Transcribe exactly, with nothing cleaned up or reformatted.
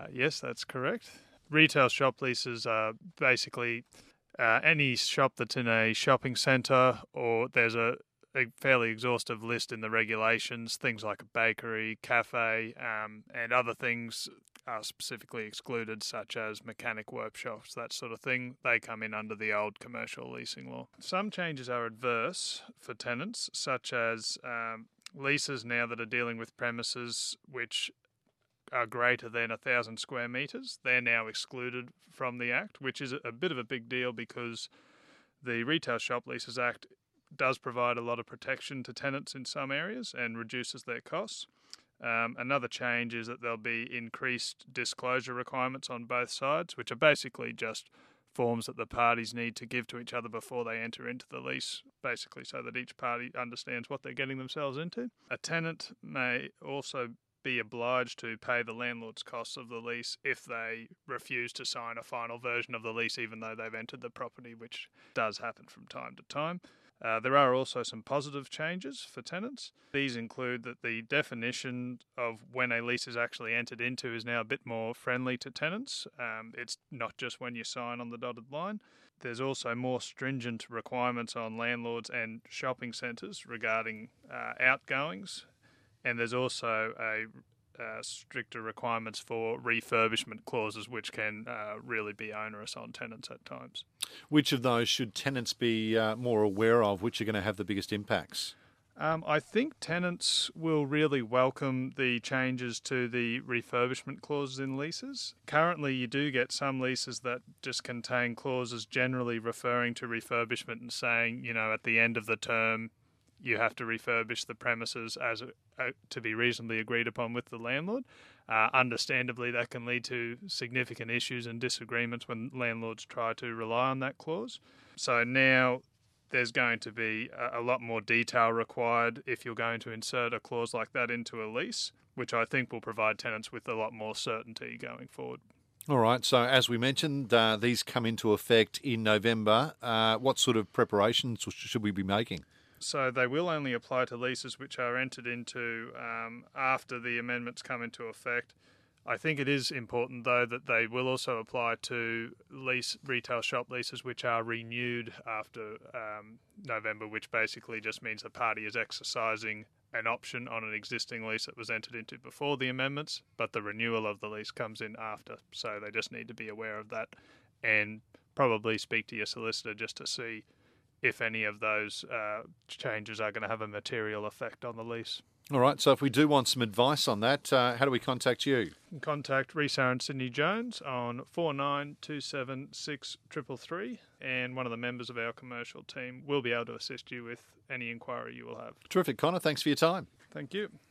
Uh, yes, that's correct. Retail shop leases are basically uh, any shop that's in a shopping centre, or there's a, a fairly exhaustive list in the regulations, things like a bakery, cafe, um, and other things are specifically excluded, such as mechanic workshops, that sort of thing. They come in under the old commercial leasing law. Some changes are adverse for tenants, such as um, leases now that are dealing with premises which are greater than one thousand square metres. They're now excluded from the Act, which is a bit of a big deal because the Retail Shop Leases Act does provide a lot of protection to tenants in some areas and reduces their costs. Um, another change is that there'll be increased disclosure requirements on both sides, which are basically just forms that the parties need to give to each other before they enter into the lease, basically so that each party understands what they're getting themselves into. A tenant may also be obliged to pay the landlord's costs of the lease if they refuse to sign a final version of the lease, even though they've entered the property, which does happen from time to time. Uh, there are also some positive changes for tenants. These include that the definition of when a lease is actually entered into is now a bit more friendly to tenants. Um, it's not just when you sign on the dotted line. There's also more stringent requirements on landlords and shopping centres regarding uh, outgoings. And there's also a uh, stricter requirements for refurbishment clauses, which can uh, really be onerous on tenants at times. Which of those should tenants be uh, more aware of, which are going to have the biggest impacts? Um, I think tenants will really welcome the changes to the refurbishment clauses in leases. Currently, you do get some leases that just contain clauses generally referring to refurbishment and saying, you know, at the end of the term, you have to refurbish the premises as a, a, to be reasonably agreed upon with the landlord. Uh, understandably, that can lead to significant issues and disagreements when landlords try to rely on that clause. So now there's going to be a, a lot more detail required if you're going to insert a clause like that into a lease, which I think will provide tenants with a lot more certainty going forward. All right, so as we mentioned, uh, these come into effect in November. Uh, what sort of preparations should we be making? So they will only apply to leases which are entered into um, after the amendments come into effect. I think it is important, though, that they will also apply to lease retail shop leases which are renewed after um, November, which basically just means the party is exercising an option on an existing lease that was entered into before the amendments, but the renewal of the lease comes in after. So they just need to be aware of that and probably speak to your solicitor just to see if any of those uh, changes are going to have a material effect on the lease. All right, so if we do want some advice on that, uh, how do we contact you? Contact Risa and Sydney Jones on four nine two seven six three three three, and one of the members of our commercial team will be able to assist you with any inquiry you will have. Terrific, Connor. Thanks for your time. Thank you.